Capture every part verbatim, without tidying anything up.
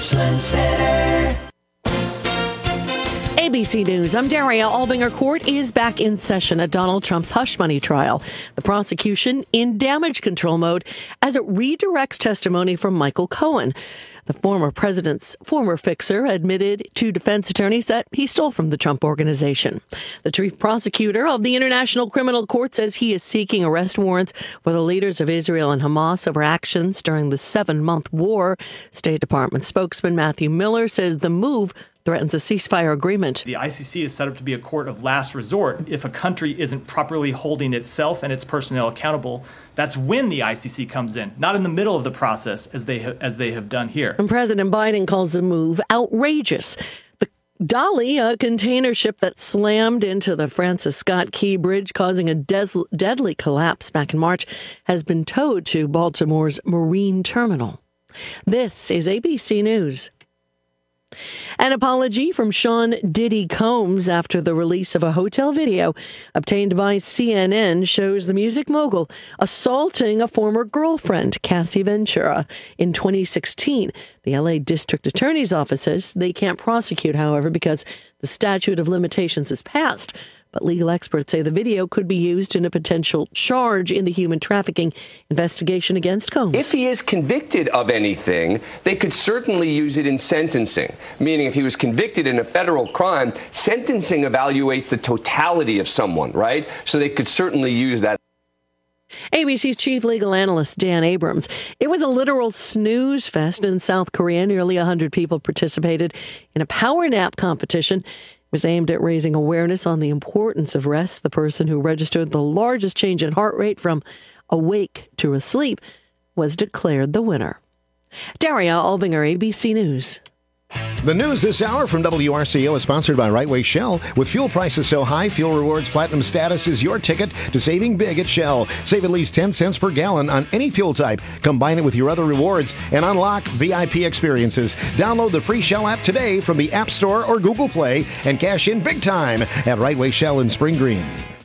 Richland Center. A B C News, I'm Daria Albinger. Court is back in session at Donald Trump's hush money trial. The prosecution in damage control mode as it redirects testimony from Michael Cohen. The former president's former fixer admitted to defense attorneys that he stole from the Trump Organization. The chief prosecutor of the International Criminal Court says he is seeking arrest warrants for the leaders of Israel and Hamas over actions during the seven-month war. State Department spokesman Matthew Miller says the move threatens a ceasefire agreement. The I C C is set up to be a court of last resort. If a country isn't properly holding itself and its personnel accountable, that's when the I C C comes in, not in the middle of the process as they ha- as they have done here. And President Biden calls the move outrageous. The Dolly, a container ship that slammed into the Francis Scott Key Bridge, causing a des- deadly collapse back in March, has been towed to Baltimore's Marine Terminal. This is A B C News. An apology from Sean Diddy Combs after the release of a hotel video obtained by C N N shows the music mogul assaulting a former girlfriend, Cassie Ventura, in twenty sixteen. The L A District Attorney's Office says they can't prosecute, however, because the statute of limitations is passed. But legal experts say the video could be used in a potential charge in the human trafficking investigation against Combs. If he is convicted of anything, they could certainly use it in sentencing, meaning if he was convicted in a federal crime, sentencing evaluates the totality of someone, right? So they could certainly use that. A B C's chief legal analyst, Dan Abrams. It was a literal snooze fest in South Korea. Nearly one hundred people participated in a power nap competition. Was aimed at raising awareness on the importance of rest. The person who registered the largest change in heart rate from awake to asleep was declared the winner. Daria Albinger, A B C News. The news this hour from W R C O is sponsored by Right Way Shell. With fuel prices so high, Fuel Rewards Platinum status is your ticket to saving big at Shell. Save at least ten cents per gallon on any fuel type. Combine it with your other rewards and unlock V I P experiences. Download the free Shell app today from the App Store or Google Play and cash in big time at Right Way Shell in Spring Green.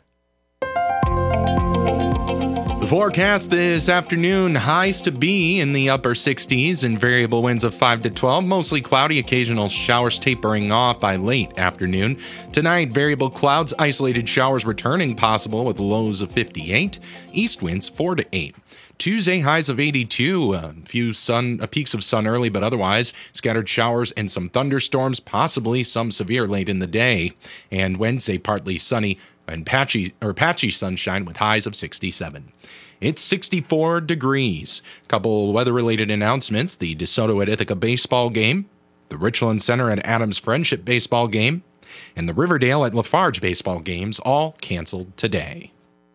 The forecast this afternoon, highs to be in the upper sixties and variable winds of five to twelve, mostly cloudy, occasional showers tapering off by late afternoon. Tonight, variable clouds, isolated showers returning possible with lows of fifty-eight, east winds four to eight. Tuesday, highs of eighty-two, a few sun, uh, peaks of sun early, but otherwise scattered showers and some thunderstorms, possibly some severe late in the day. And Wednesday, partly sunny and patchy or patchy sunshine with highs of sixty-seven. It's sixty-four degrees. Couple weather-related announcements: the DeSoto at Ithaca baseball game, the Richland Center at Adams Friendship baseball game, and the Riverdale at Lafarge baseball games all canceled today.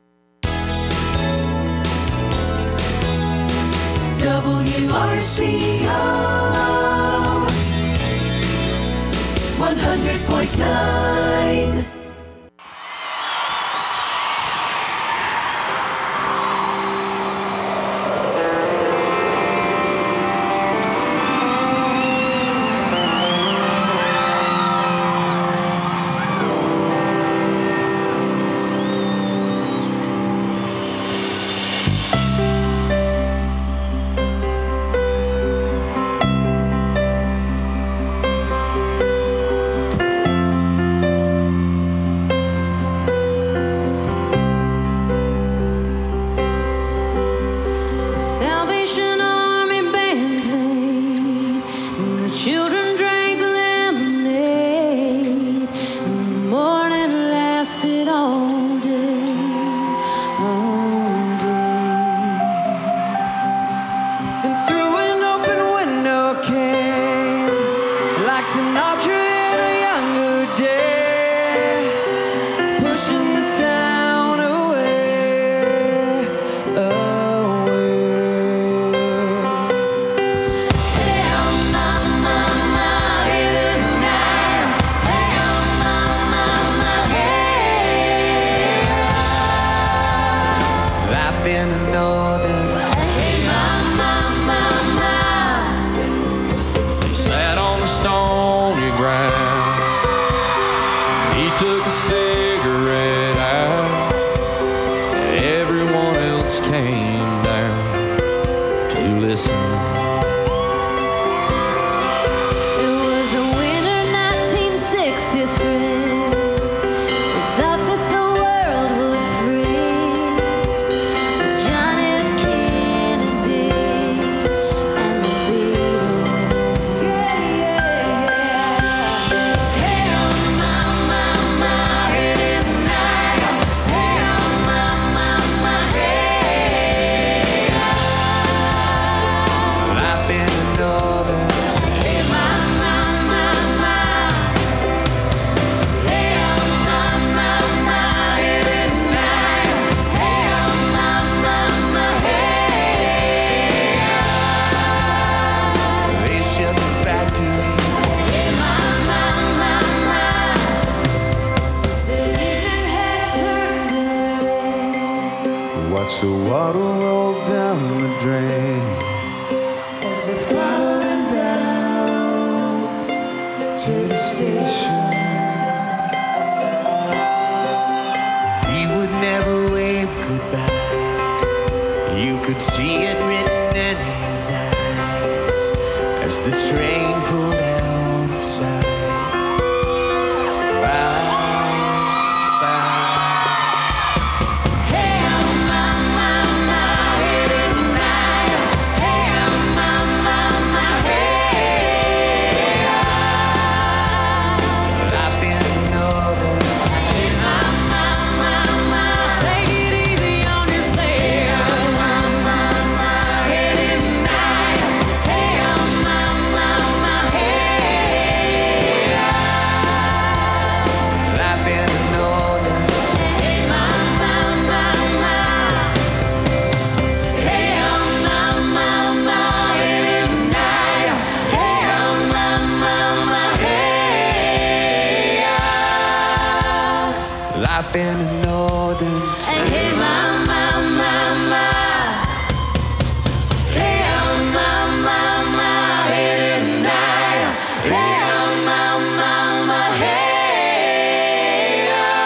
W R C O one hundred point nine. Stony ground. bottle rolled down the drain. As they followed him down to the station, He would never wave goodbye. You could see it written in his eyes as the train pulled out of sight. Bye, bye. Hey, mama, mama, hey, tonight. Hey, mama, mama, hey. I've been northern. Hey, mama, mama, take it easy on yourself. Hey, mama, mama, hey, tonight. Hey, mama, mama, hey. I've been northern. Hey, mama, mama. Hey, mama, mama, hey, tonight. Hey, mama, mama, hey. Life in the northern. Hey, mama, mama. Hey, mama, mama, hey, tonight. Hey, mama, mama, hey.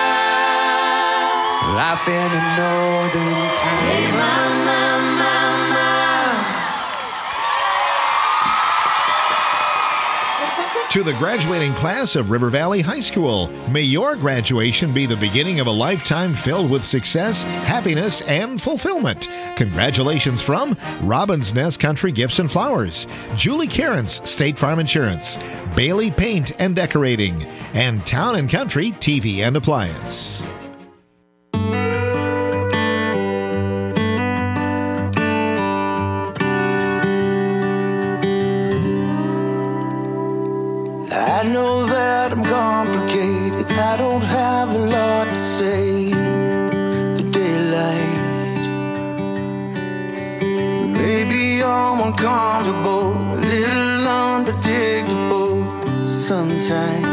Life in the northern time. Hey, mama, mama. To the graduating class of River Valley High School, may your graduation be the beginning of a lifetime filled with success, happiness, and fulfillment. Congratulations from Robin's Nest Country Gifts and Flowers, Julie Cairns, State Farm Insurance, Bailey Paint and Decorating, and Town and Country T V and Appliance. I know that I'm complicated. I don't have a lot to say. The daylight, maybe I'm uncomfortable, a little unpredictable sometimes.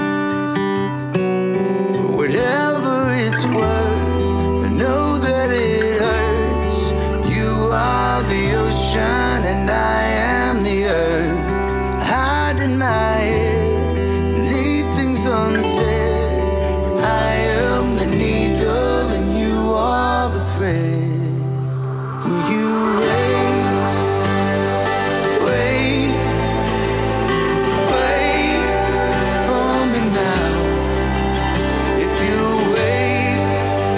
For whatever it's worth, I know that it hurts. You are the ocean and I am the earth. Hide in my head, leave things unsaid. I am the needle and you are the thread. Will you wait, wait, wait for me now? If you wait,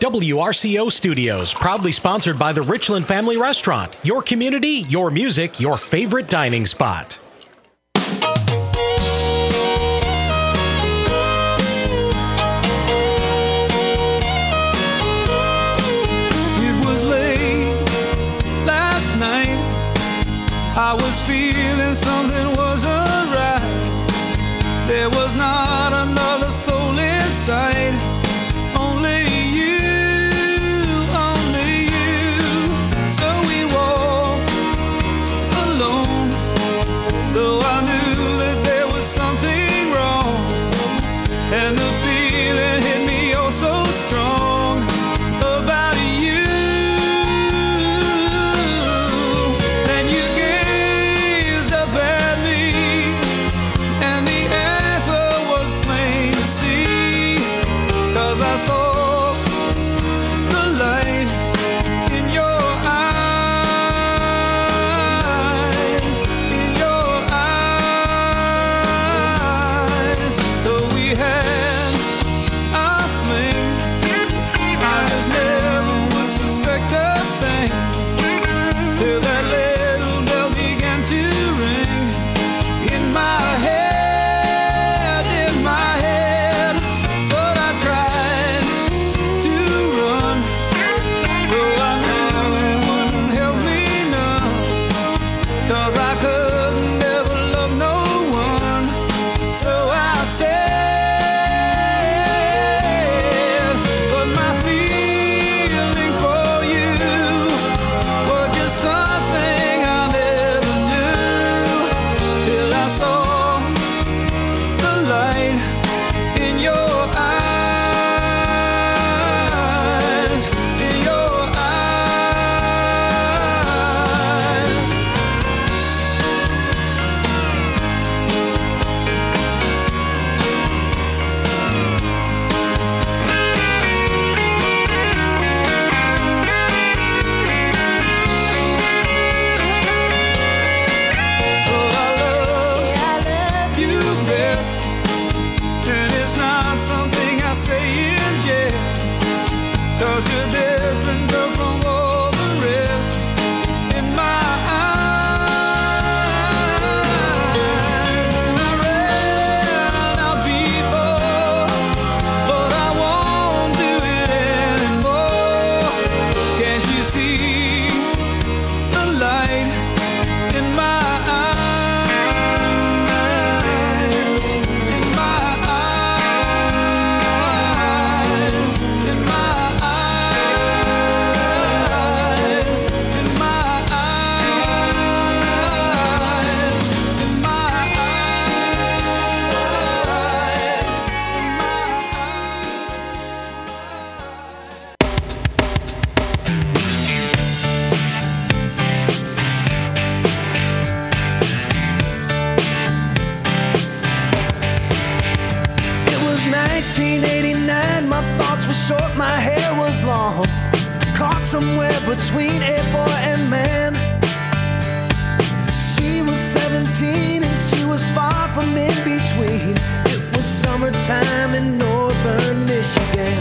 W R C O Studios, proudly sponsored by the Richland Family Restaurant. Your community, your music, your favorite dining spot. I was feeling something wasn't right. There was not another soul in sight. Only you, only you. So we walked alone, though I knew that there was something wrong. And the feeling hit me oh so strong about you. nineteen eighty-nine, my thoughts were short, my hair was long, caught somewhere between a boy and man. She was seventeen and she was far from in between. It was summertime in northern Michigan.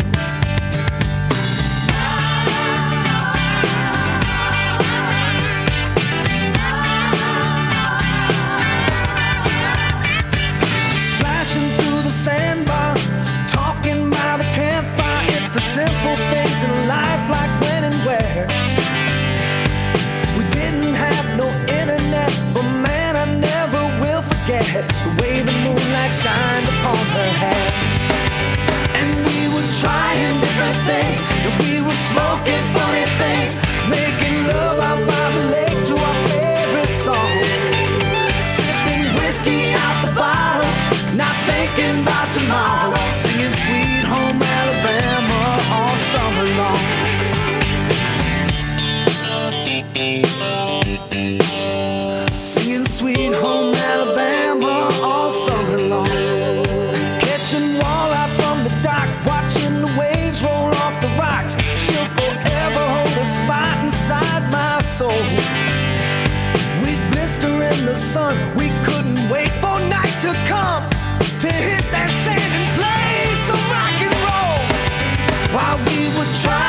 Splashing through the sandbar, talking by the campfire. It's the simple things in life, like when and where. We didn't have no internet, but man, I never will forget the way the moonlight shined upon her hair. And we were trying different things, and we were smoking funny things, making love out by the lake to our favorite song, sipping whiskey out the bottle, not thinking about tomorrow, singing Sweet Home Alabama all summer long. Singing Sweet Home Alabama all summer long. Catching walleye from the dock, watching the waves roll off the rocks. She'll forever hold a spot inside my soul. We'd blister in the sun, we couldn't wait for night to come to hit that sand and play some rock and roll while we would try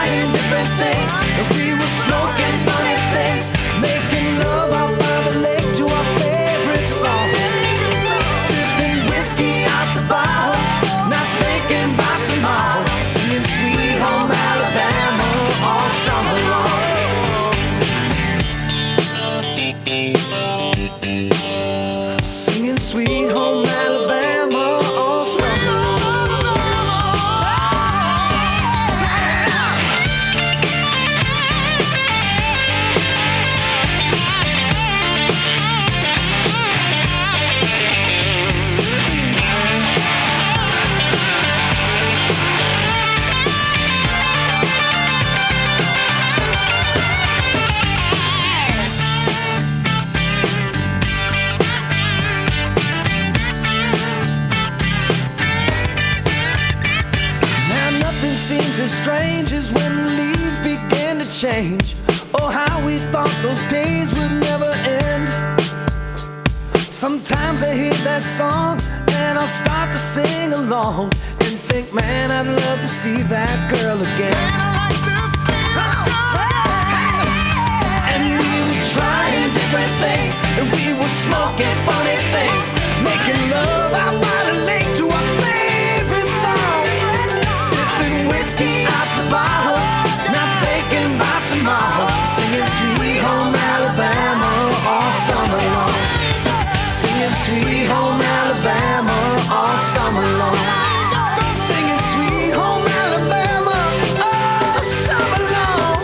as strange as when the leaves began to change. Oh, how we thought those days would never end. Sometimes I hear that song and I'll start to sing along and think, man, I'd love to see that girl again. Man, I like to see that girl. And we were trying different things, and we were smoking funny things, making love out by the lake to our favorite songs, sipping whiskey out the bottle, not thinking about tomorrow, singing Sweet Home Alabama all summer long, singing Sweet Home Alabama all summer long, singing Sweet Home Alabama all summer long.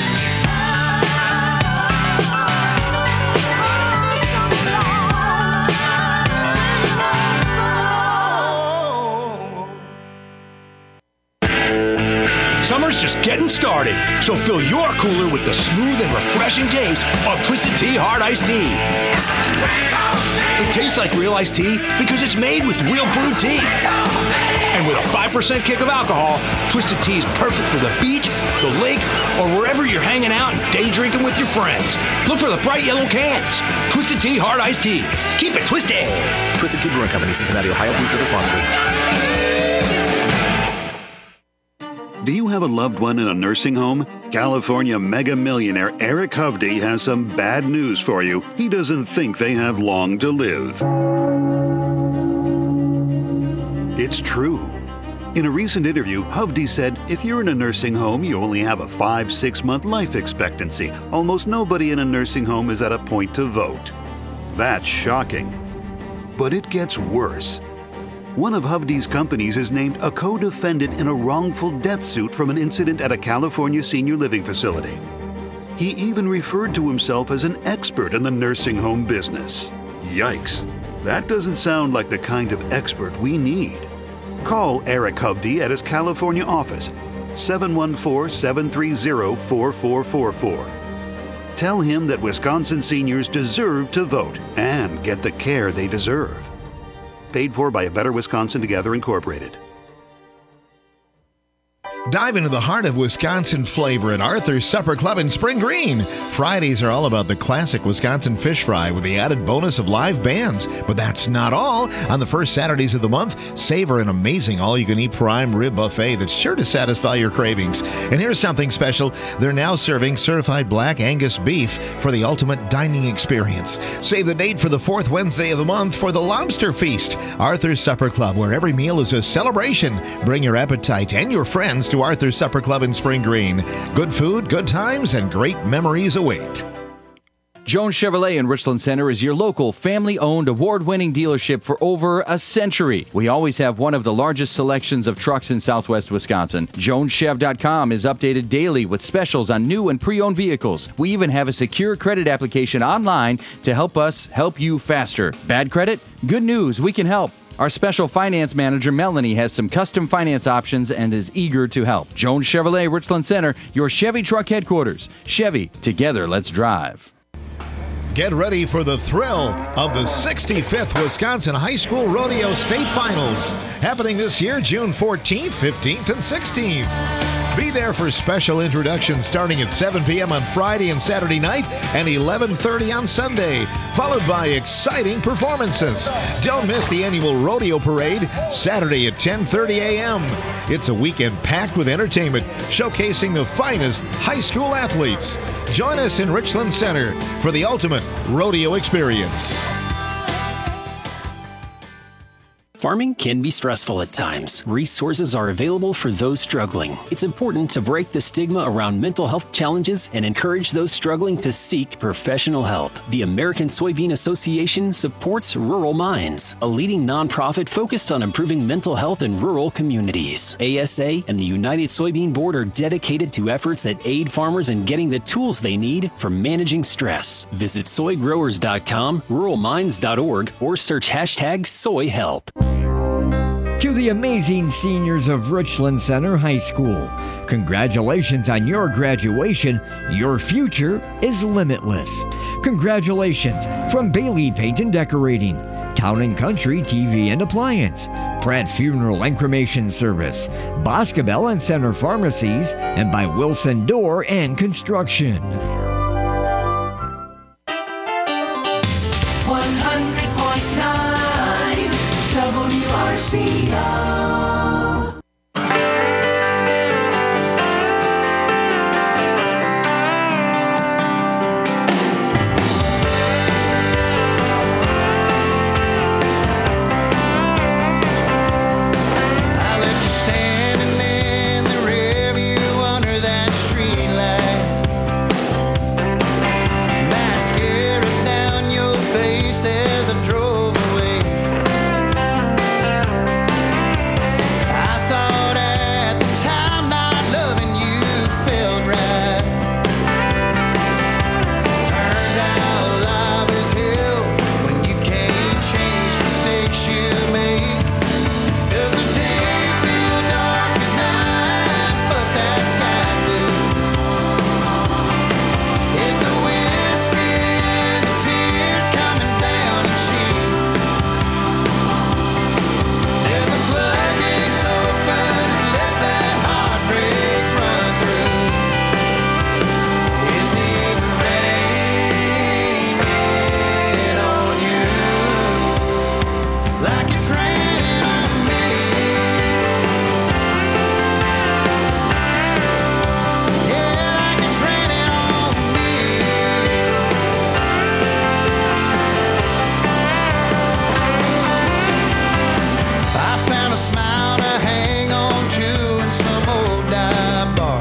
Summer's just getting started, so fill your cooler with the smooth and refreshing taste of Twisted Tea Hard Iced Tea. It tastes like real iced tea because it's made with real brewed tea. And with a five percent kick of alcohol, Twisted Tea is perfect for the beach, the lake, or wherever you're hanging out and day drinking with your friends. Look for the bright yellow cans. Twisted Tea Hard Iced Tea. Keep it twisted. Twisted Tea Brewing Company, Cincinnati, Ohio. Please give us sponsor. Do you have a loved one in a nursing home? California mega millionaire Eric Hovde has some bad news for you. He doesn't think they have long to live. It's true. In a recent interview, Hovde said, if you're in a nursing home, you only have a five, six month life expectancy. Almost nobody in a nursing home is at a point to vote. That's shocking. But it gets worse. One of Hovde's companies is named a co-defendant in a wrongful death suit from an incident at a California senior living facility. He even referred to himself as an expert in the nursing home business. Yikes, that doesn't sound like the kind of expert we need. Call Eric Hovde at his California office, seven one four, seven three zero, four four four four. Tell him that Wisconsin seniors deserve to vote and get the care they deserve. Paid for by A Better Wisconsin Together, Incorporated. Dive into the heart of Wisconsin flavor at Arthur's Supper Club in Spring Green. Fridays are all about the classic Wisconsin fish fry with the added bonus of live bands. But that's not all. On the first Saturdays of the month, savor an amazing all-you-can-eat prime rib buffet that's sure to satisfy your cravings. And here's something special. They're now serving certified black Angus beef for the ultimate dining experience. Save the date for the fourth Wednesday of the month for the Lobster Feast. Arthur's Supper Club, where every meal is a celebration. Bring your appetite and your friends to Arthur's Supper Club in Spring Green. Good food, good times, and great memories await. Jones Chevrolet in Richland Center is your local family-owned, award-winning dealership for over a century. We always have one of the largest selections of trucks in southwest Wisconsin. Jones Chev dot com is updated daily with specials on new and pre-owned vehicles. We even have a secure credit application online to help us help you faster. Bad credit? Good news, we can help. Our special finance manager, Melanie, has some custom finance options and is eager to help. Jones Chevrolet, Richland Center, your Chevy truck headquarters. Chevy, together, let's drive. Get ready for the thrill of the sixty-fifth Wisconsin High School Rodeo State Finals, happening this year, June fourteenth, fifteenth, and sixteenth. Be there for special introductions starting at seven p.m. on Friday and Saturday night and eleven thirty on Sunday, followed by exciting performances. Don't miss the annual rodeo parade, Saturday at ten thirty a.m. It's a weekend packed with entertainment, showcasing the finest high school athletes. Join us in Richland Center for the ultimate rodeo experience. Farming can be stressful at times. Resources are available for those struggling. It's important to break the stigma around mental health challenges and encourage those struggling to seek professional help. The American Soybean Association supports Rural Minds, a leading nonprofit focused on improving mental health in rural communities. A S A and the United Soybean Board are dedicated to efforts that aid farmers in getting the tools they need for managing stress. Visit soy growers dot com, rural minds dot org, or search hashtag soy help. To the amazing seniors of Richland Center High School, congratulations on your graduation. Your future is limitless. Congratulations from Bailey Paint and Decorating, Town and Country T V and Appliance, Pratt Funeral and Cremation Service, Boscobel and Center Pharmacies, and by Wilson Door and Construction. one hundred point nine W R C O. I left you standing in the rearview under that streetlight. Mascara down your face as I drove away. I thought at the time not loving you felt right. Turns out life is hell when you can't change mistakes you make. Does the day feel dark as night, but that sky's blue? Is the whiskey and the tears coming down in sheets? Did the floodgates open and let that heartbreak run through? Is it raining on you like it's raining on me? Yeah, like it's raining on me. I found a smile to hang on to in some old dive bar.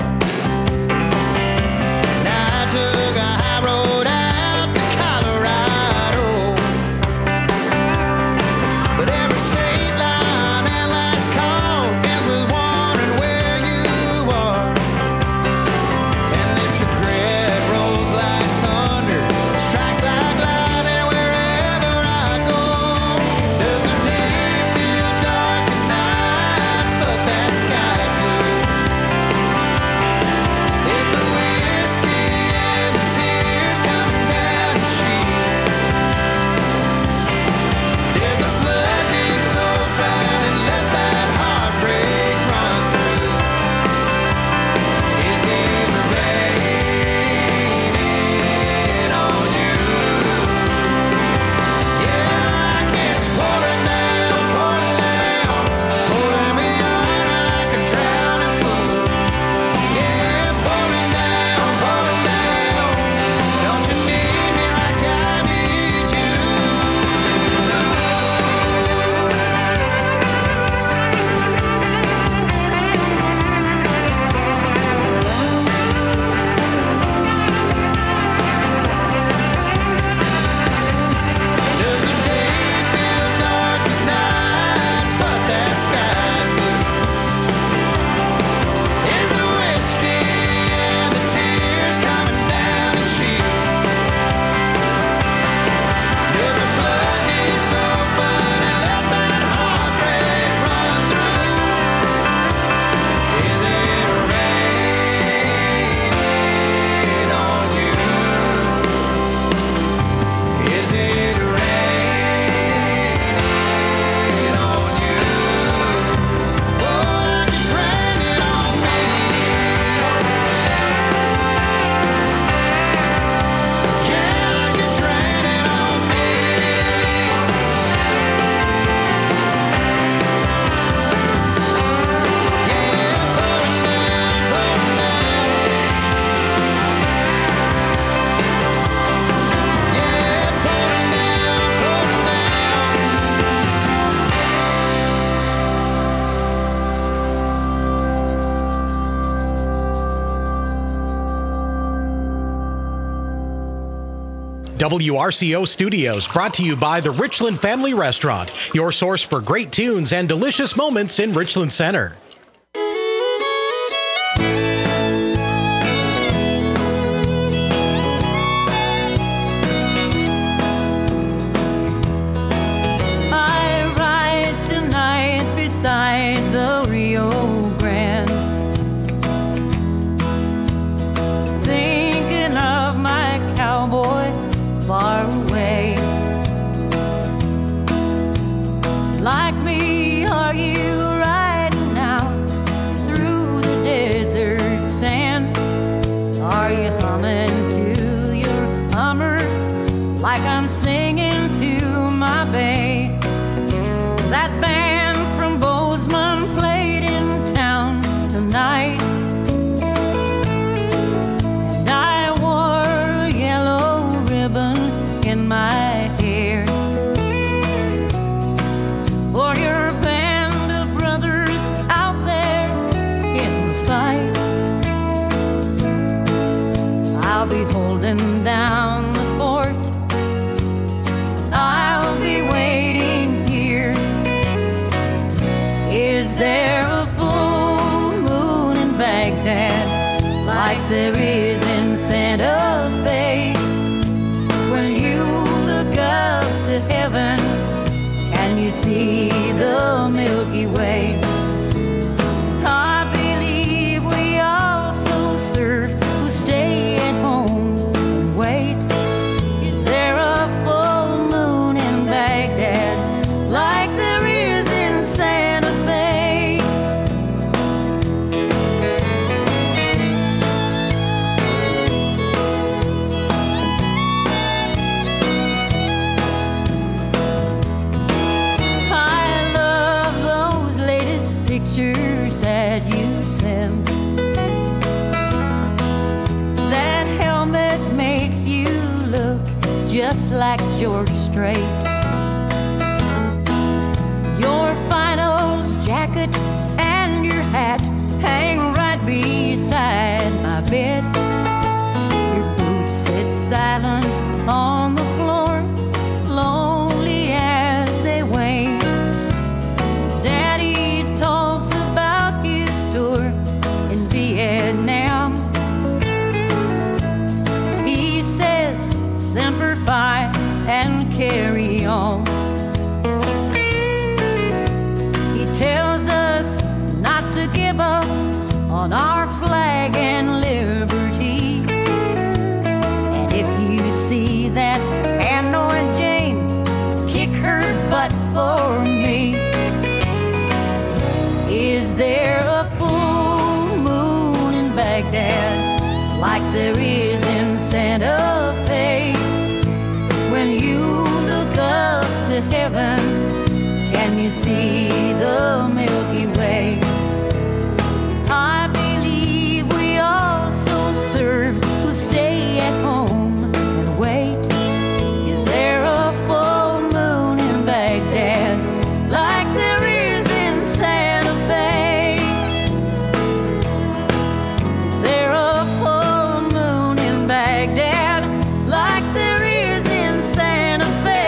Now I took a high road out to Colorado. But every state line and last call ends with wondering where you are. And this regret rolls like thunder, strikes like lightning wherever I go. Does the day feel dark as night, but that sky's blue? Is the whiskey and the tears coming down in sheets? Did the floodgates open and let that heartbreak run through? Is it raining on you? Yeah, I guess pouring down, pouring down, pouring me under like a drowning fool. Yeah, pouring down, pouring down. Don't you need me like I need you? Does the day feel dark as night, but that sky's blue? Is the whiskey and the tears coming down in sheets? Did the floodgates open and let that heartbreak run through? Is it raining on you? Is it raining on you? Oh, like it's raining on me. Yeah, like it's raining on me. Yeah, pouring down, pouring down. Yeah, pouring down, pouring W R C O Studios, brought to you by the Richland Family Restaurant, your source for great tunes and delicious moments in Richland Center. I ride tonight beside you see the Milky Way? I believe we also serve who stay at home and wait. Is there a full moon in Baghdad like there is in Santa Fe? I love those latest pictures that you send. That helmet makes you look just like George Strait. Your finals jacket and your hat hang right beside my bed. Your boots sit silent on the floor, lonely as they wane. Daddy talks about his tour in Vietnam. He says, Semper Fi and carry on. He tells us not to give up on our flag and liberty. And if you see that Hanoi Jane, kick her butt for me. Is there a full moon in Baghdad like there is in Santa Fe? When you look up to heaven, can you see the Milky Way? I believe we also serve who stay at home and wait. Is there a full moon in Baghdad like there is in Santa Fe? Is there a full moon in Baghdad like there is in Santa Fe?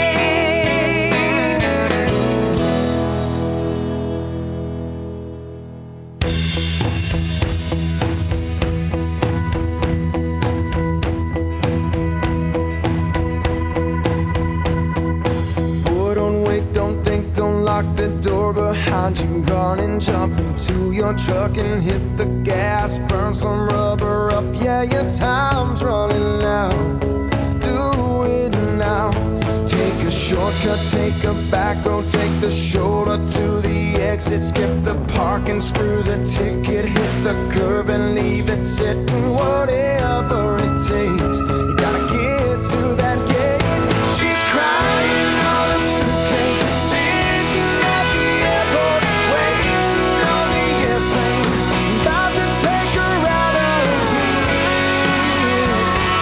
Boy, don't wait, don't think, don't lock the door behind you. Run and jump into your truck and hit the gas. Burn some rubber up, yeah, your time's running out. Do it now. Take a shortcut, take a back road, take the shoulder to the exit. Skip the parking, screw the ticket, hit the curb and leave it sitting. Whatever it takes, you gotta get to that gate. She's crying on a suitcase, sitting at the airport, waiting on the airplane, about to take her out of here.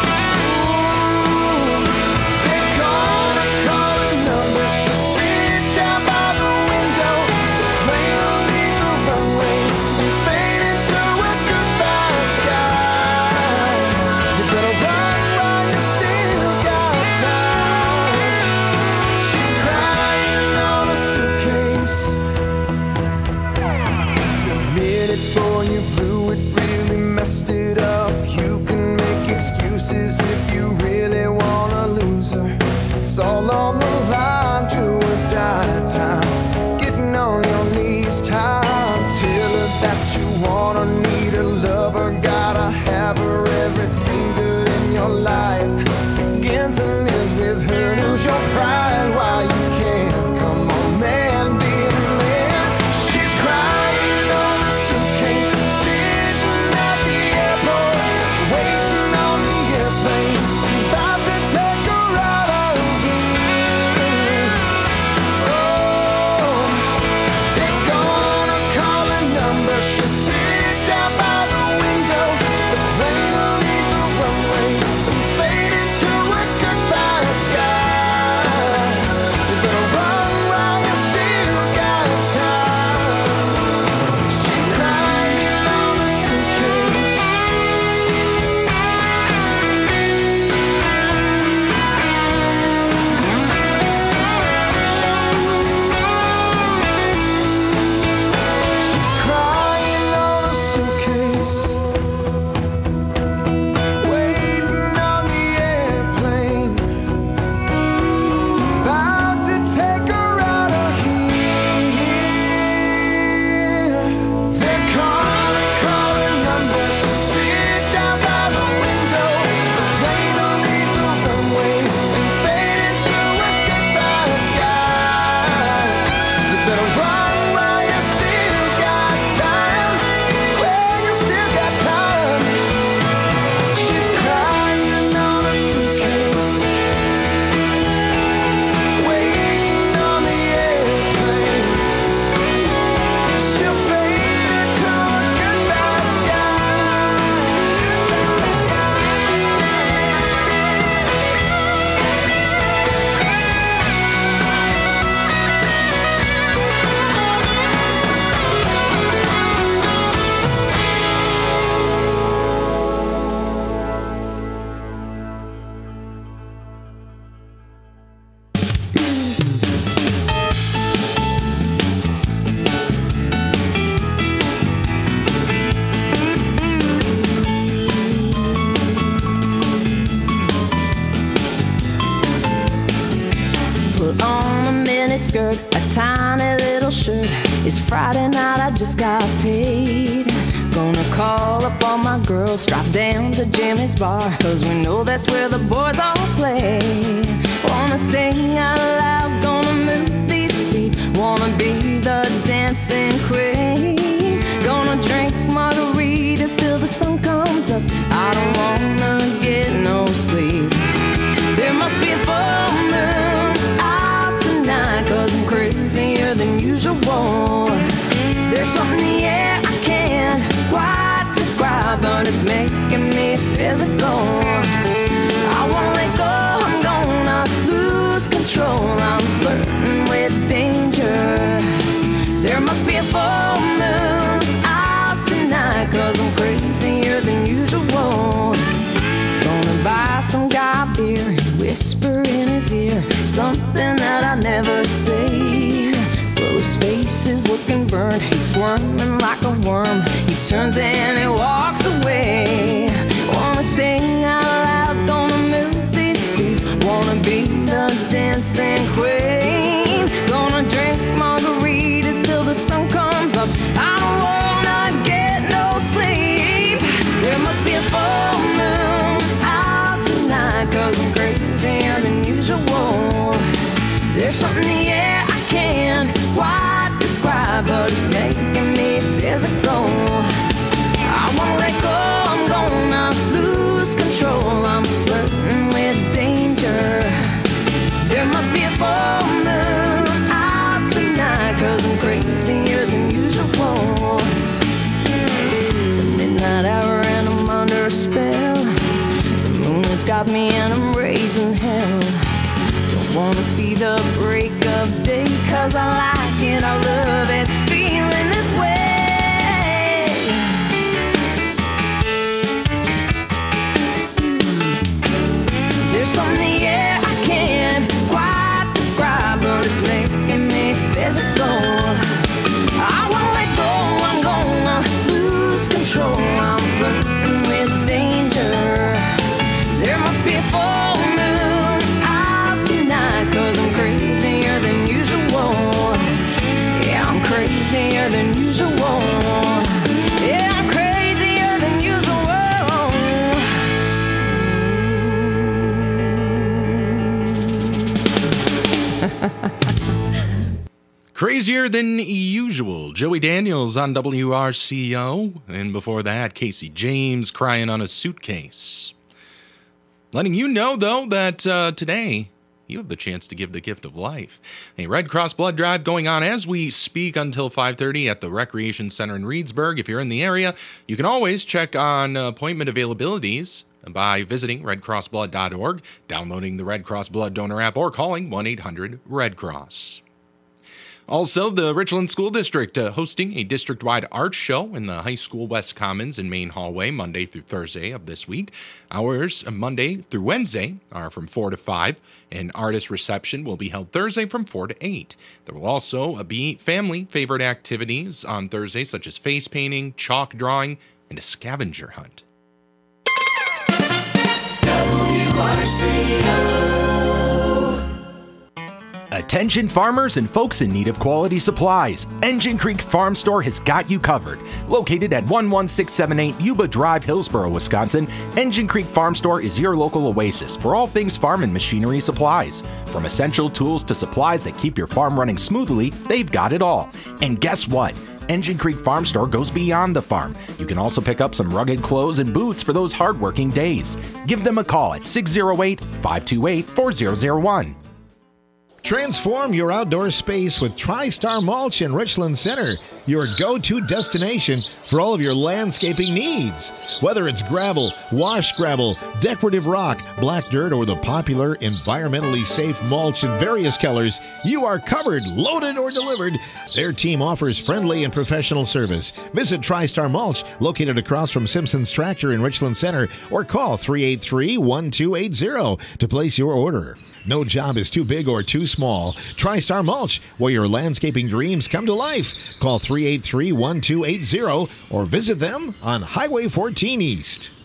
Ooh, they're gonna call her number. She'll sit down by the window. The plane will leave the runway and fade into a goodbye sky. You better run while you still got Put on a mini skirt, a tiny little shirt. It's Friday night, I just got paid. Gonna call up all my girls, drop down to Jimmy's bar, cause we know that's where the boys all play. Wanna sing out loud, gonna move these feet. Wanna be the dancing queen. Gonna drink margaritas till the sun comes up. I don't wanna get no sleep. There must be a full moon out tonight, cause I'm crazier than usual. There's something in the air I can't quite describe, but it's making me physical. I wanna let go, I'm gonna lose control. I'm flirting with danger. There must be a full moon out tonight, cause I'm crazier than usual. Gonna buy some guy beer and whisper in his ear something that I never say. Well, his face is looking burnt, he's squirming like a worm. He turns and he walks away. Wanna sing out loud, gonna move these feet. Wanna be the dancing queen. Gonna drink margaritas till the sun comes up. I don't wanna get no sleep. There must be a full moon out tonight, cause I'm crazier than usual. There's something in the air I can't quite describe, but it's making me physical. I won't let go, I'm gonna lose control. I'm flirting with danger. There must be a full moon out tonight, cause I'm crazier than usual. The midnight hour and I'm under a spell. The moon has got me and I'm raising hell. Don't wanna see the break of day, cause I like it, I love it, feeling this way. There's something in the air I can't quite describe, but it's making me physical. I won't let go, I'm gonna lose control. I'm flirting with danger. There must be a full moon out tonight, cause I'm crazier than usual. Yeah, I'm crazier than usual. Yeah, I'm crazier than usual. Crazier than usual. Joey Daniels on W R C O. And before that, Casey James crying on a suitcase. Letting you know, though, that uh, today you have the chance to give the gift of life. A Red Cross blood drive going on as we speak until five thirty at the Recreation Center in Reedsburg. If you're in the area, you can always check on appointment availabilities by visiting red cross blood dot org, downloading the Red Cross Blood Donor app, or calling one eight hundred red cross. Also, the Richland School District uh, hosting a district-wide art show in the High School West Commons and Main Hallway Monday through Thursday of this week. Hours uh, Monday through Wednesday are from four to five, and artist reception will be held Thursday from four to eight. There will also uh, be family favorite activities on Thursday, such as face painting, chalk drawing, and a scavenger hunt. W R C O. Attention farmers and folks in need of quality supplies. Engine Creek Farm Store has got you covered. Located at one one six seven eight Yuba Drive, Hillsboro, Wisconsin, Engine Creek Farm Store is your local oasis for all things farm and machinery supplies. From essential tools to supplies that keep your farm running smoothly, they've got it all. And guess what? Engine Creek Farm Store goes beyond the farm. You can also pick up some rugged clothes and boots for those hardworking days. Give them a call at six oh eight, five two eight, four zero zero one. Transform your outdoor space with TriStar Mulch in Richland Center, your go-to destination for all of your landscaping needs. Whether it's gravel, wash gravel, decorative rock, black dirt, or the popular environmentally safe mulch in various colors, you are covered, loaded, or delivered. Their team offers friendly and professional service. Visit TriStar Mulch, located across from Simpson's Tractor in Richland Center, or call three eight three, one two eight zero to place your order. No job is too big or too small. TriStar Mulch, where your landscaping dreams come to life. Call three eight three, one two eight zero or visit them on Highway fourteen East.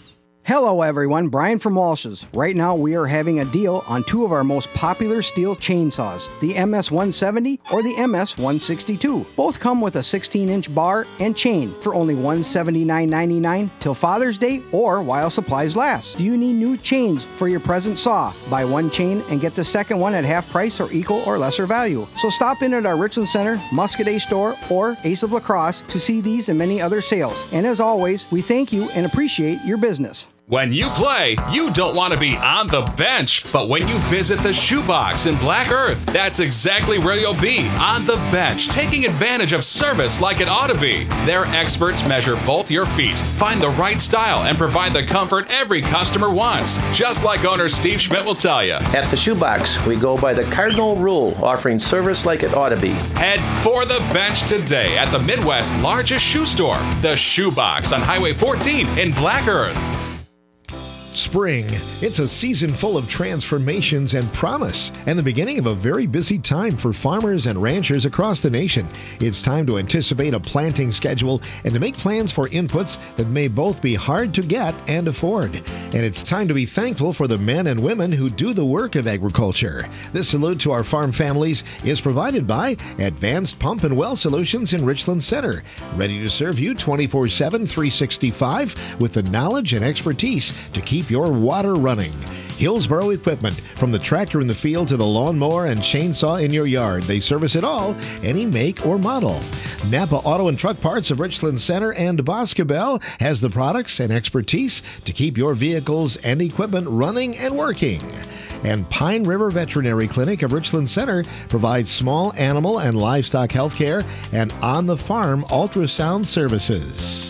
Hello everyone, Brian from Walsh's. Right now we are having a deal on two of our most popular Stihl chainsaws, the M S one seventy or the M S one sixty-two. Both come with a sixteen inch bar and chain for only one hundred seventy-nine ninety-nine till Father's Day or while supplies last. Do you need new chains for your present saw? Buy one chain and get the second one at half price or equal or lesser value. So stop in at our Richland Center, Muscadet store, or Ace of La Crosse to see these and many other sales. And as always, we thank you and appreciate your business. When you play, you don't want to be on the bench. But when you visit the Shoebox in Black Earth, that's exactly where you'll be, on the bench, taking advantage of service like it ought to be. Their experts measure both your feet, find the right style, and provide the comfort every customer wants. Just like owner Steve Schmidt will tell you. At the Shoebox, we go by the cardinal rule, offering service like it ought to be. Head for the bench today at the Midwest's largest shoe store, the Shoebox on Highway fourteen in Black Earth. Spring. It's a season full of transformations and promise, and the beginning of a very busy time for farmers and ranchers across the nation. It's time to anticipate a planting schedule and to make plans for inputs that may both be hard to get and afford. And it's time to be thankful for the men and women who do the work of agriculture. This salute to our farm families is provided by Advanced Pump and Well Solutions in Richland Center, ready to serve you twenty-four seven, three sixty-five with the knowledge and expertise to keep your water running. Hillsboro Equipment, from the tractor in the field to the lawnmower and chainsaw in your yard. They service it all, any make or model. Napa Auto and Truck Parts of Richland Center and Boscobel has the products and expertise to keep your vehicles and equipment running and working. And Pine River Veterinary Clinic of Richland Center provides small animal and livestock health care and on-the-farm ultrasound services.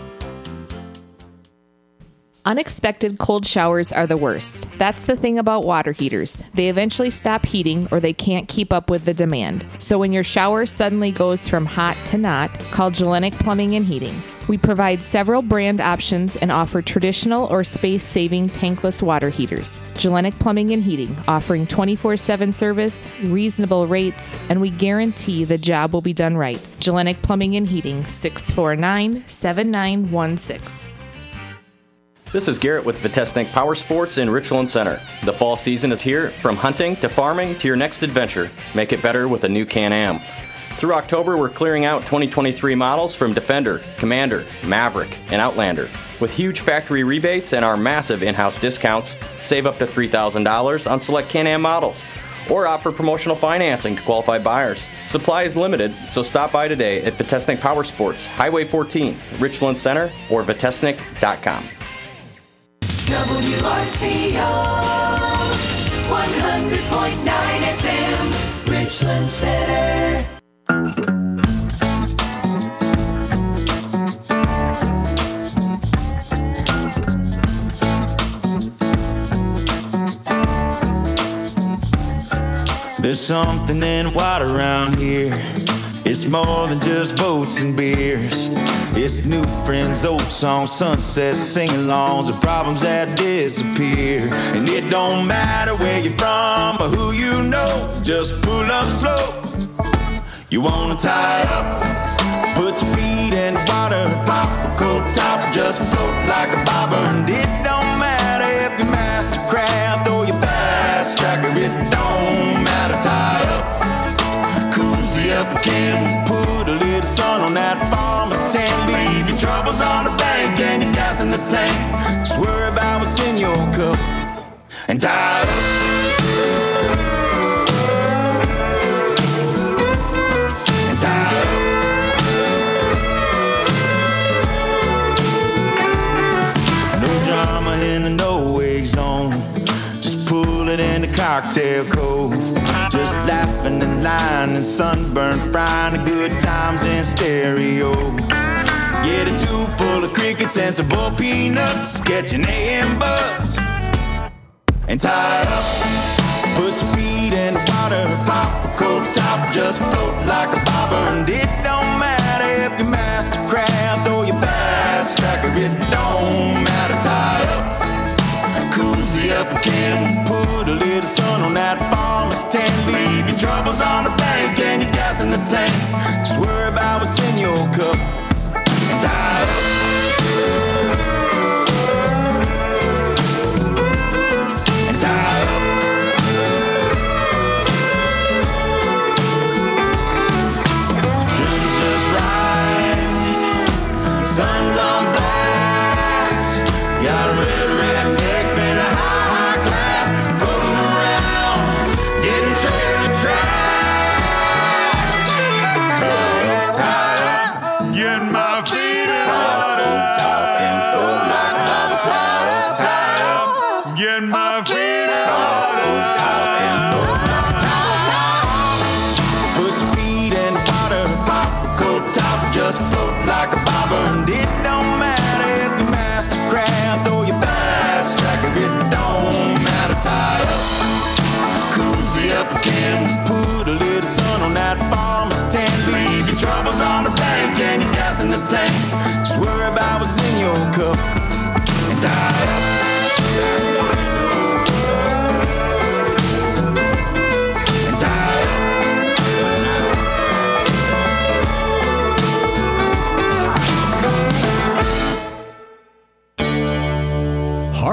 Unexpected cold showers are the worst. That's the thing about water heaters. They eventually stop heating or they can't keep up with the demand. So when your shower suddenly goes from hot to not, call Gelenic Plumbing and Heating. We provide several brand options and offer traditional or space-saving tankless water heaters. Gelenic Plumbing and Heating, offering twenty-four seven service, reasonable rates, and we guarantee the job will be done right. Gelenic Plumbing and Heating, six four nine, seven nine one six. This is Garrett with Vitesnik Power Sports in Richland Center. The fall season is here. From hunting to farming to your next adventure, make it better with a new Can-Am. Through October, we're clearing out twenty twenty-three models from Defender, Commander, Maverick, and Outlander. With huge factory rebates and our massive in-house discounts, save up to three thousand dollars on select Can-Am models. Or offer promotional financing to qualified buyers. Supply is limited, so stop by today at Vitesnik Power Sports, Highway fourteen, Richland Center, or vitesnik dot com. W R C O one hundred point nine F M, Richland Center. There's something in water around here. It's more than just boats and beers. It's new friends, old songs, sunsets, sing-alongs, and problems that disappear. And it don't matter where you're from or who you know, just pull up slow. You wanna tie up, put your feet in the water, pop a cold top, just float like a bobber. And it don't matter if you're master craft or your fast tracker, it don't matter, tie up. Cozy up, can we put a little sun on that farmer's tan? Leave your troubles on the bank and your gas in the tank. Just worry about what's in your cup and tie up. And tie up. No drama in the no-wake zone. Just pull it in the cocktail cove. Just laughing and lying and sunburn, frying the good times in stereo. Get a tube full of crickets and some boiled peanuts, catch an A M buzz and tie up. Put your feet in the water, pop a cold top, just float like a bobber. And it don't matter if you're master craft or your fast tracker, it don't matter, tie up. Cozy up, can we put a little sun on that farmer's tan? Leave your troubles on the bank and your gas in the tank. Just worry about what's in your cup and tie up.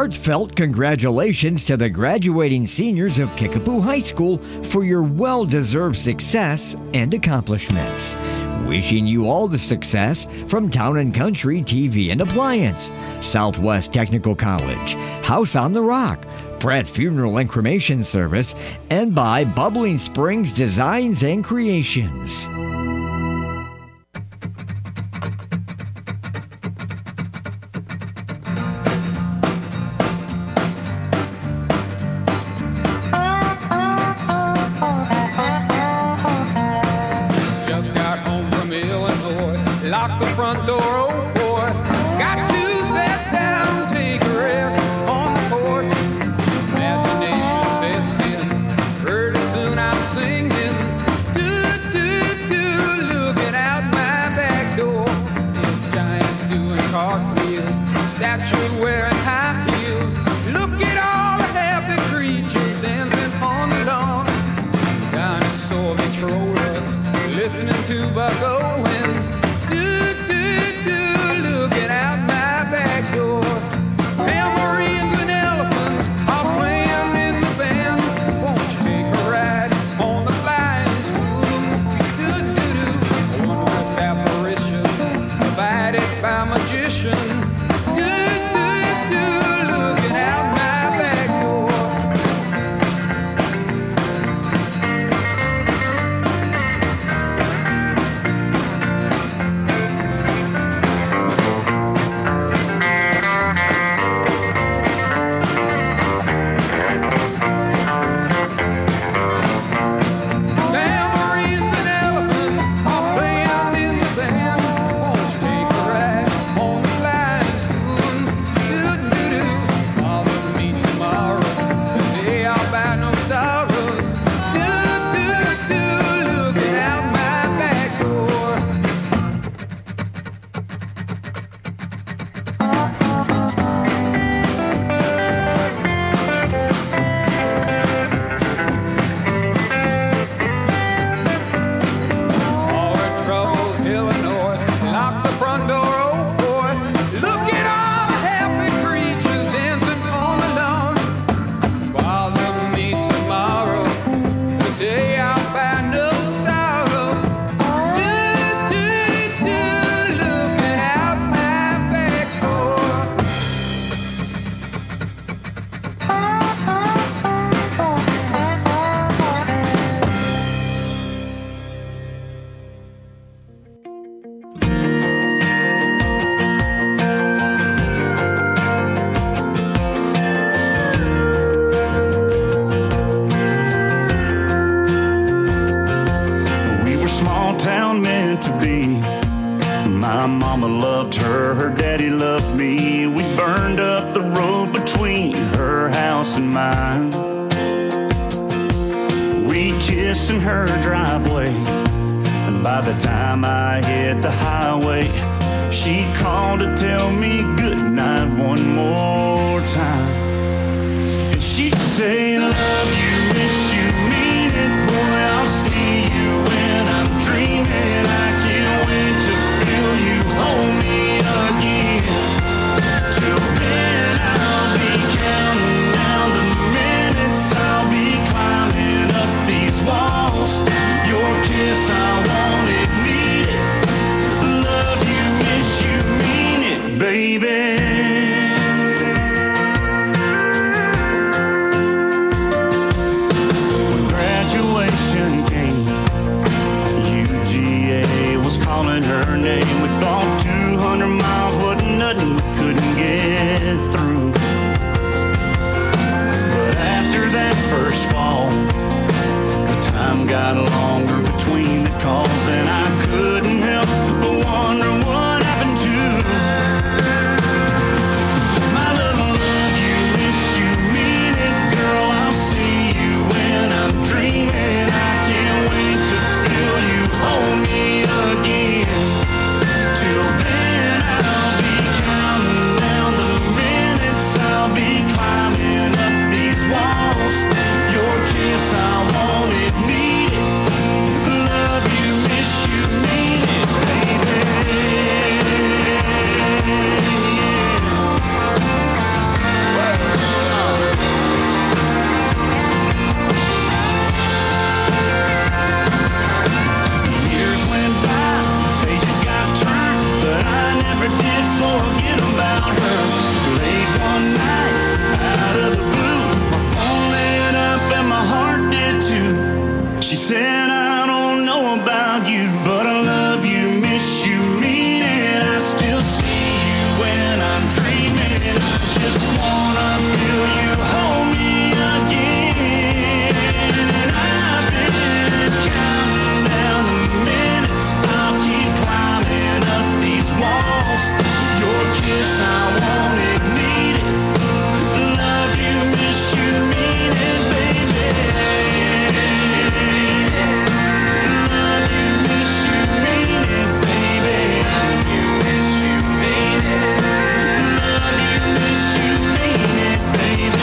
heartfelt congratulations to the graduating seniors of Kickapoo High School for your well-deserved success and accomplishments. Wishing you all the success from Town and Country T V and Appliance, Southwest Technical College, House on the Rock, Pratt Funeral and Cremation Service, and by Bubbling Springs Designs and Creations. Listening to Buck Owens, do, do, do, looking out my back door. Tambourines and elephants are playing in the band. Won't you take a ride on the flying spoon? Do, do, do, a wondrous apparition provided by a magician. Do, do, do, looking out my back door. know about you, but I love you, miss you, mean it. I still see you when I'm dreaming. I just wanna feel you hold me again. And I've been counting down the minutes. I'll keep climbing up these walls. Your kiss, I want it, need it. Love you, miss you, mean it, baby. Love you, miss you, mean it, baby. Love you, miss you, mean it. Love you, miss you, mean it, baby.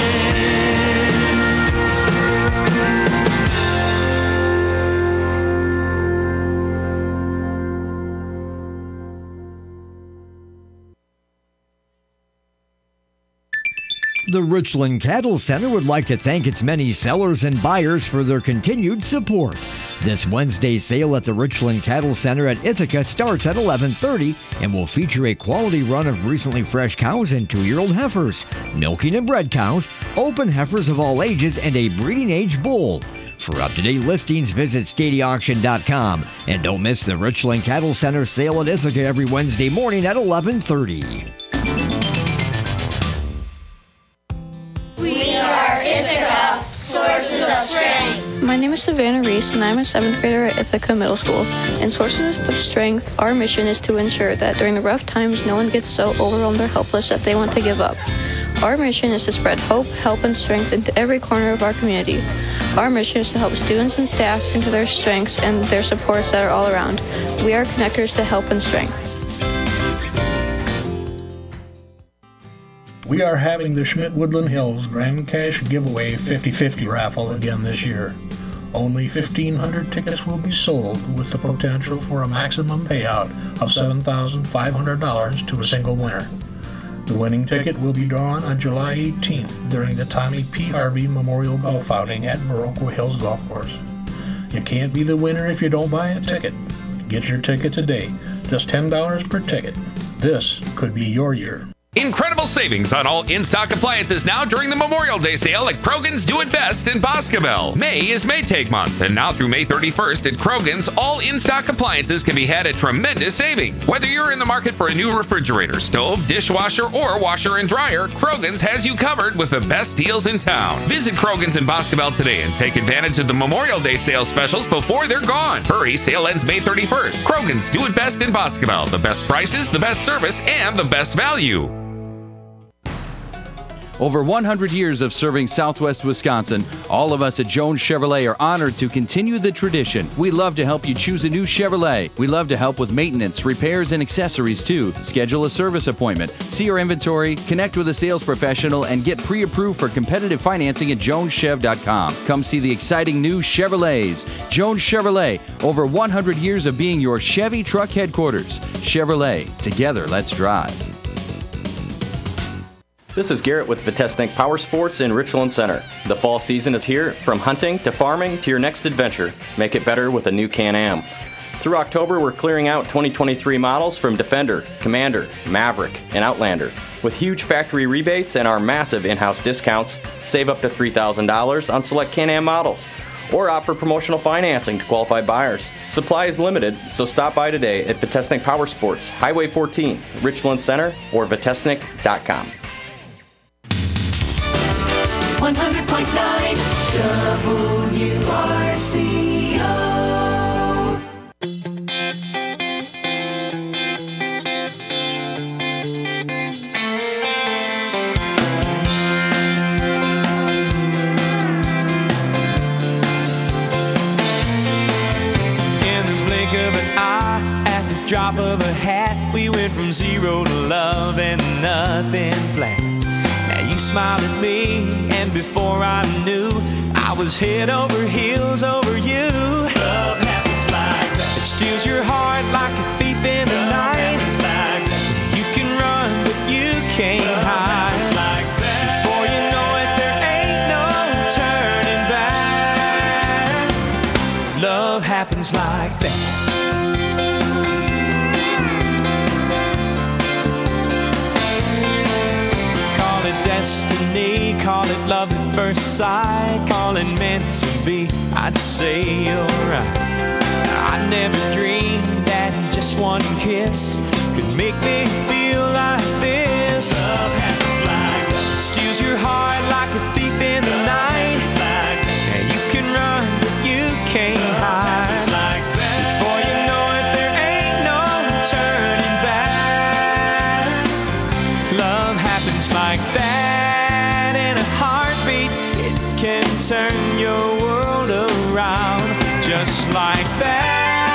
The Richland Cattle Center would like to thank its many sellers and buyers for their continued support. This Wednesday's sale at the Richland Cattle Center at Ithaca starts at eleven thirty and will feature a quality run of recently fresh cows and two-year-old heifers, milking and bred cows, open heifers of all ages, and a breeding age bull. For up-to-date listings, visit stady auction dot com. And don't miss the Richland Cattle Center sale at Ithaca every Wednesday morning at eleven thirty. We are Ithaca, sources of strength. My name is Savannah Reese, and I'm a seventh grader at Ithaca Middle School. In Sources of Strength, our mission is to ensure that during the rough times, no one gets so overwhelmed or helpless that they want to give up. Our mission is to spread hope, help, and strength into every corner of our community. Our mission is to help students and staff into their strengths and their supports that are all around. We are connectors to help and strength. We are having the Schmidt Woodland Hills Grand Cash Giveaway fifty fifty raffle again this year. Only fifteen hundred tickets will be sold, with the potential for a maximum payout of seven thousand five hundred dollars to a single winner. The winning ticket will be drawn on July eighteenth during the Tommy P. Harvey Memorial Golf Outing at Baroque Hills Golf Course. You can't be the winner if you don't buy a ticket. Get your ticket today, just ten dollars per ticket. This could be your year. Incredible savings on all in-stock appliances now during the Memorial Day sale at Krogan's Do It Best in Boscobel. May is Maytag month, and now through May thirty-first at Krogan's, all in-stock appliances can be had at tremendous savings. Whether you're in the market for a new refrigerator, stove, dishwasher, or washer and dryer, Krogan's has you covered with the best deals in town. Visit Krogan's in Boscobel today and take advantage of the Memorial Day sale specials before they're gone. Hurry, sale ends May thirty-first. Krogan's Do It Best in Boscobel. The best prices, the best service, and the best value. Over one hundred years of serving Southwest Wisconsin, all of us at Jones Chevrolet are honored to continue the tradition. We love to help you choose a new Chevrolet. We love to help with maintenance, repairs, and accessories too. Schedule a service appointment, see our inventory, connect with a sales professional, and get pre-approved for competitive financing at jones chev dot com. Come see the exciting new Chevrolets. Jones Chevrolet, over one hundred years of being your Chevy truck headquarters. Chevrolet, together let's drive. This is Garrett with Vitesnik Power Sports in Richland Center. The fall season is here. From hunting to farming to your next adventure, make it better with a new Can-Am. Through October, we're clearing out twenty twenty-three models from Defender, Commander, Maverick, and Outlander. With huge factory rebates and our massive in-house discounts, save up to three thousand dollars on select Can-Am models, or opt for promotional financing to qualified buyers. Supply is limited, so stop by today at Vitesnik Power Sports, Highway fourteen, Richland Center, or vitesnik dot com. one hundred point nine W R C O. In the blink of an eye, at the drop of a hat, we went from zero to love and nothing flat. You smiled at me, and before I knew, I was head over heels over you. Love happens like that. It steals your heart like a thief in the night. Like you can run, but you can't Love hide. Like that. Before you know it, there ain't no turning back. Love happens like that. Destiny, call it love at first sight, call it meant to be, I'd say you're right. never dreamed that just one kiss could make me feel like this. Love happens like that. Steals your heart like a thief in the night. Like and you can run, but you can't Love hide. Like before you know it, there ain't no turning back. Love happens like that. In a heartbeat, it can turn your world around. Just like that.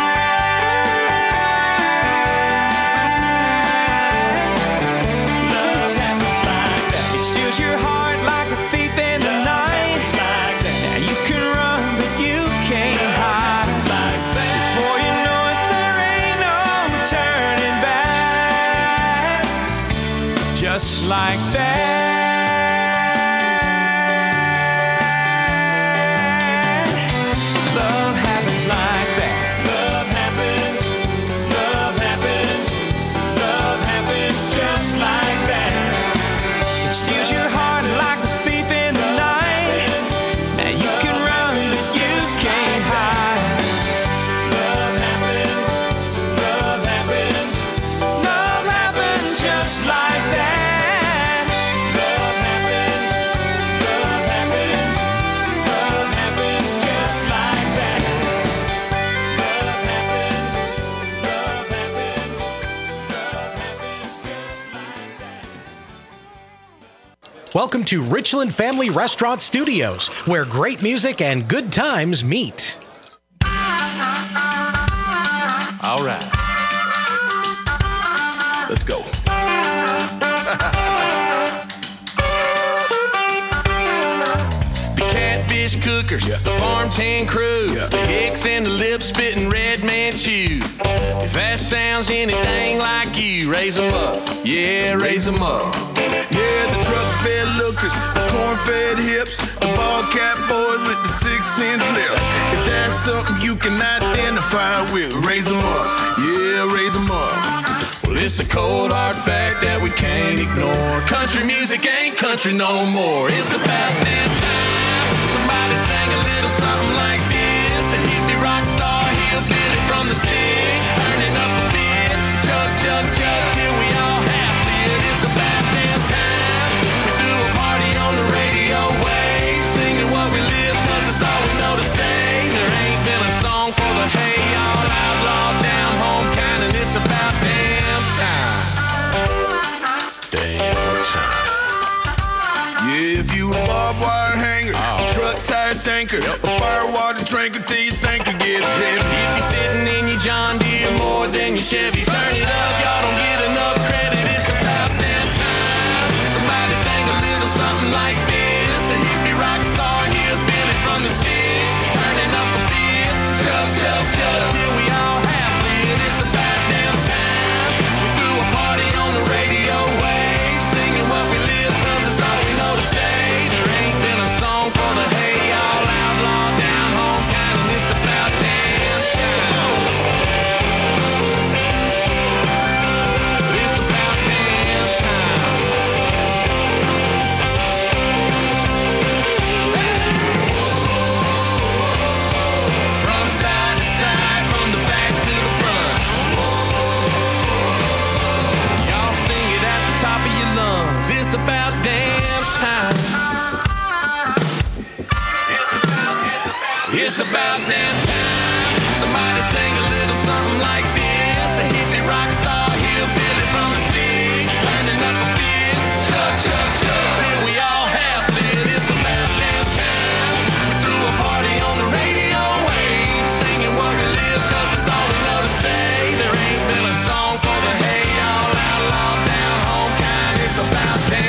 Love happens like that. It steals your heart like a thief in the night. Like that. Now you can run, but you can't hide. Like that. Before you know it, there ain't no turning back. Just like that. Welcome to Richland Family Restaurant Studios, where great music and good times meet. All right. Let's go. The catfish cookers, yeah. The farm tan crew, yeah. The hicks and the lip spitting red man chew. If that sounds anything like you, raise them up. Yeah, raise them up. Yeah, the truck-fed lookers, the corn-fed hips, the ball-cap boys with the six-inch lips. If that's something you can identify with, raise them up. Yeah, raise them up. Well, it's a cold hard fact that we can't ignore. Country music ain't country no more. It's about that time. Somebody sang a little something like this. A hippie rock star, hillbilly from the sticks, turning up the beat. Chug, chug, chug, till we all have it. It's about that time. We do a party on the radio wave, singing what we live, cause it's all we know to say. There ain't been a song for the hey y'all outlaw down home kind, and it's about damn time. Damn time. Yeah, if you a barbed wire hanger, oh. truck tire sinker, yep. a firewater drinker till you think it gets heavy. If you're sitting in your John Deere more than your Chevy,